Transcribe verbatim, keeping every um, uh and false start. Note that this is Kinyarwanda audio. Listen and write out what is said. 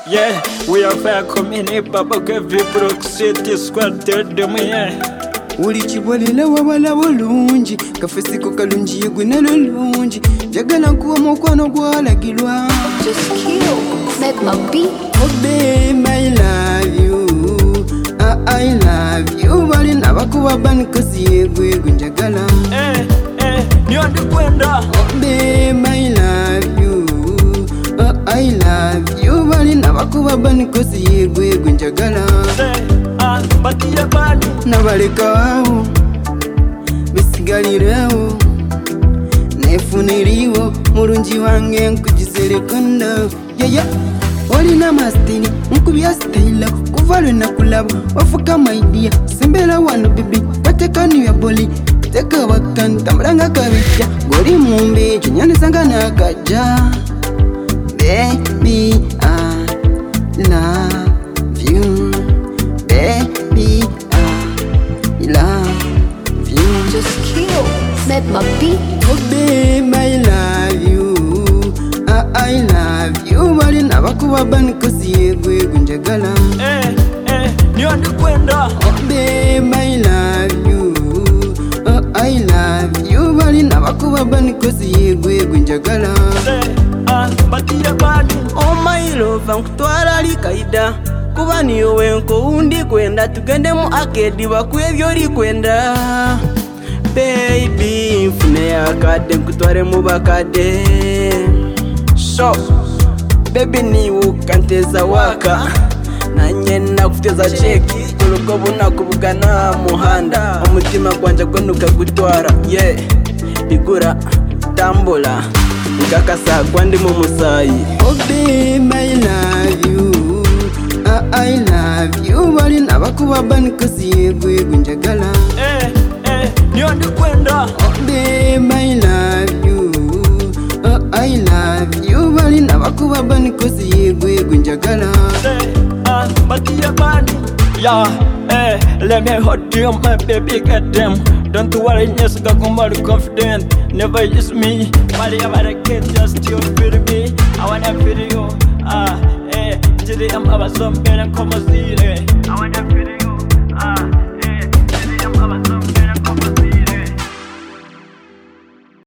Yeah, we are fair community, Papa Kevi Brook City Squad, third them, yeah. Uli chibolela wabala bulungi kafesiko kalungi yegwe nalulungi jagala nkuwa mukwano gwalagirwa. Just kill, make my beat. Oh babe, I love you, I, I love you. Bali nabakuba banikosi yegwe gunjagala. Eh, eh, nyondi kwenda. Oh babe, I love you, oh, I love you. Bali nabakuba banikosi yegwe gunjagala. Ah, batia bani nabaleka wawo bisigalirawo nefuniriwo mulungi wange nkugiserekonda yaya olina mastini nkubya stayila kuva lwe nakulaba wafuka maidia sembera wano bibi watekanu ya boli teka wakantambula nga kabijja goli mumbi ekyo nyanizanga nakaja. Baby, I love you. Baby, I love you. Just kill, make my beat. Oh babe, I love you, I, I love you. Bali nabakuba banikosi yegwe gunjagala. Eh, eh, nyondi kwenda. Oh babe, I love you, oh, I love you. Bali nabakuba banikosi yegwe gunjagala. Ah, batia bani Oh my love, nkutwala likaida kuba niyo wenko undi kwenda tugende mu arcade bakwebyo ori kwenda. Baby, mfune yakade nkutware mu bakade. So, baby niwe ukanteza waka nanye nakuteza cheki urukobo nakubugana muhanda umutima gwanje gwenuka gutwara yeah bigura tambula ngakasa kwandi mu musayi. Oh babe, I love you, I, I love you. Bali nabakuba banikosi yegwe gunjagala. Eh, eh, nyondi kwenda. Oh babe, I love you, oh, I love you. Bali nabakuba banikosi yegwe gunjagala. Ah, batia bani. Yeah, eh, let me hold you, my baby, get them. Don't worry, yes, Gakumari confident. Never use me. Why ever I get just you feel me? I wanna feel you. Ah, eh, today I'm about some better come see. I wanna feel you. Ah.